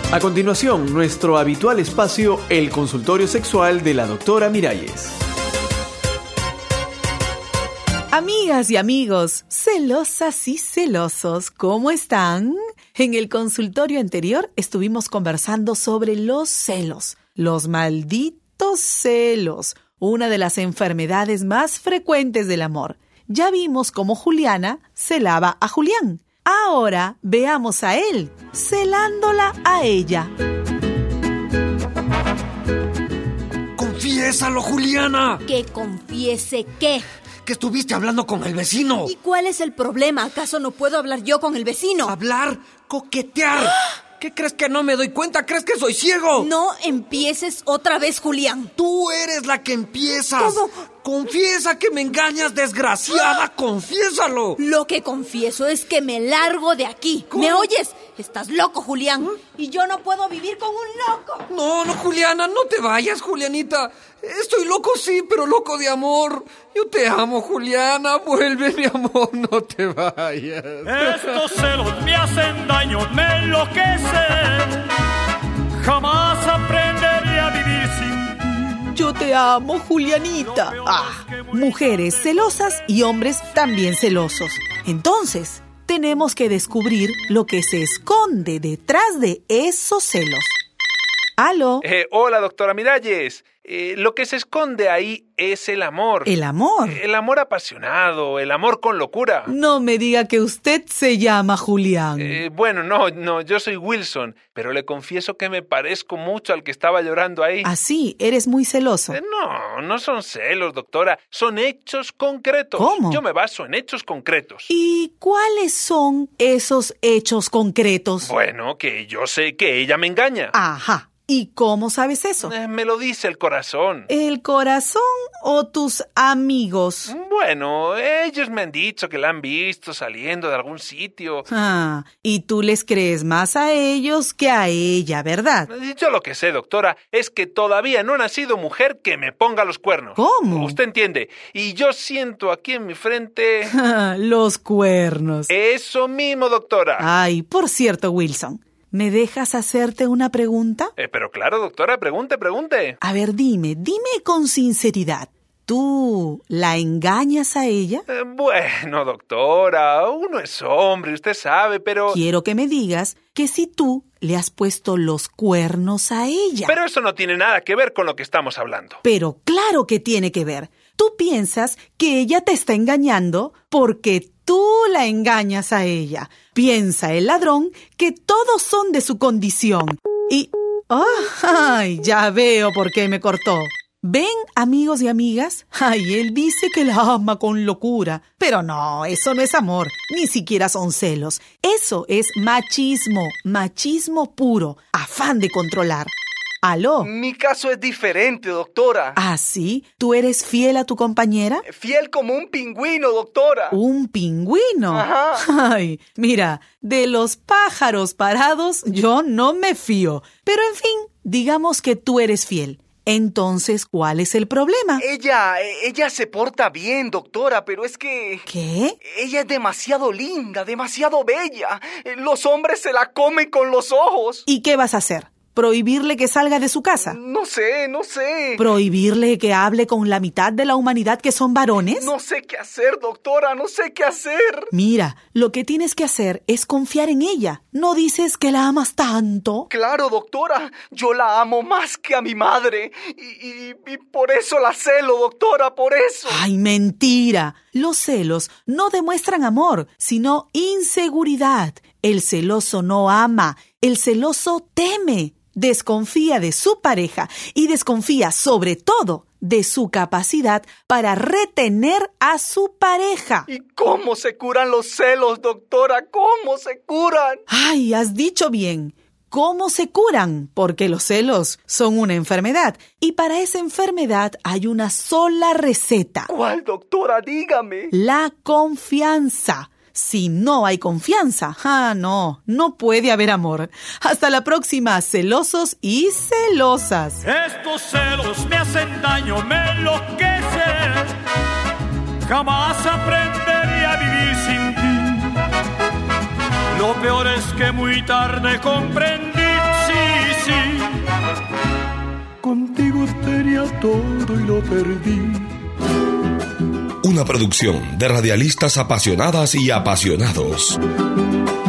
A continuación, nuestro habitual espacio, el consultorio sexual de la doctora Miralles. Amigas y amigos, celosas y celosos, ¿cómo están? En el consultorio anterior estuvimos conversando sobre los celos, los malditos celos, una de las enfermedades más frecuentes del amor. Ya vimos cómo Juliana celaba a Julián. Ahora veamos a él celándola a ella. ¡Confiésalo, Juliana! ¿Que confiese qué? Que estuviste hablando con el vecino. ¿Y cuál es el problema? ¿Acaso no puedo hablar yo con el vecino? ¿Hablar? ¿Coquetear? ¿Qué crees que no me doy cuenta? ¿Crees que soy ciego? No empieces otra vez, Julián. Tú eres la que empiezas. ¿Cómo? Confiesa que me engañas, desgraciada. ¡Confiésalo! Lo que confieso es que me largo de aquí. ¿Cómo? ¿Me oyes? Estás loco, Julián. Y yo no puedo vivir con un loco. No, Juliana, no te vayas, Julianita. Estoy loco, sí, pero loco de amor. Yo te amo, Juliana. Vuelve, mi amor, no te vayas. Estos celos me hacen daño, me enloquecen. Jamás aprenderé a vivir sin ti. Yo te amo, Julianita. Mujeres celosas y hombres también celosos. Entonces, tenemos que descubrir lo que se esconde detrás de esos celos. ¿Aló? Hola, doctora Miralles. Lo que se esconde ahí es el amor. ¿El amor? El amor apasionado, el amor con locura. No me diga que usted se llama Julián. Bueno, no, yo soy Wilson, pero le confieso que me parezco mucho al que estaba llorando ahí. Así, eres muy celoso. No son celos, doctora, son hechos concretos. ¿Cómo? Yo me baso en hechos concretos. ¿Y cuáles son esos hechos concretos? Bueno, que yo sé que ella me engaña. Ajá. ¿Y cómo sabes eso? Me lo dice el corazón. ¿El corazón o tus amigos? Bueno, ellos me han dicho que la han visto saliendo de algún sitio. Y tú les crees más a ellos que a ella, ¿verdad? Yo lo que sé, doctora, es que todavía no ha nacido mujer que me ponga los cuernos. ¿Cómo? Usted entiende. Y yo siento aquí en mi frente... Los cuernos. Eso mismo, doctora. Ay, por cierto, Wilson, ¿me dejas hacerte una pregunta? Pero claro, doctora, pregunte. A ver, dime con sinceridad. ¿Tú la engañas a ella? Bueno, doctora, uno es hombre, usted sabe, pero... Quiero que me digas que si tú le has puesto los cuernos a ella. Pero eso no tiene nada que ver con lo que estamos hablando. Pero claro que tiene que ver. Tú piensas que ella te está engañando porque tú la engañas a ella. Piensa el ladrón que todos son de su condición. Y... ¡ay! Ya veo por qué me cortó. ¿Ven, amigos y amigas? Ay, él dice que la ama con locura. Pero no, eso no es amor. Ni siquiera son celos. Eso es machismo. Machismo puro. Afán de controlar. ¿Aló? Mi caso es diferente, doctora. ¿Ah, sí? ¿Tú eres fiel a tu compañera? Fiel como un pingüino, doctora. ¿Un pingüino? Ajá. Ay, mira, de los pájaros parados yo no me fío. Pero en fin, digamos que tú eres fiel. Entonces, ¿cuál es el problema? Ella se porta bien, doctora, pero es que... ¿Qué? Ella es demasiado linda, demasiado bella. Los hombres se la comen con los ojos. ¿Y qué vas a hacer? ¿Prohibirle que salga de su casa? No sé. ¿Prohibirle que hable con la mitad de la humanidad que son varones? No sé qué hacer, doctora, no sé qué hacer. Mira, lo que tienes que hacer es confiar en ella. ¿No dices que la amas tanto? Claro, doctora, yo la amo más que a mi madre. Y por eso la celo, doctora, por eso. ¡Ay, mentira! Los celos no demuestran amor, sino inseguridad. El celoso no ama, el celoso teme. Desconfía de su pareja y desconfía sobre todo de su capacidad para retener a su pareja. ¿Y cómo se curan los celos, doctora? ¿Cómo se curan? Ay, has dicho bien. ¿Cómo se curan? Porque los celos son una enfermedad y para esa enfermedad hay una sola receta. ¿Cuál, doctora? Dígame. La confianza. Si no hay confianza, no puede haber amor. Hasta la próxima, celosos y celosas. Estos celos me hacen daño, me enloquecen. Jamás aprenderé a vivir sin ti. Lo peor es que muy tarde comprendí, sí, todo y lo perdí. Una producción de radialistas apasionadas y apasionados.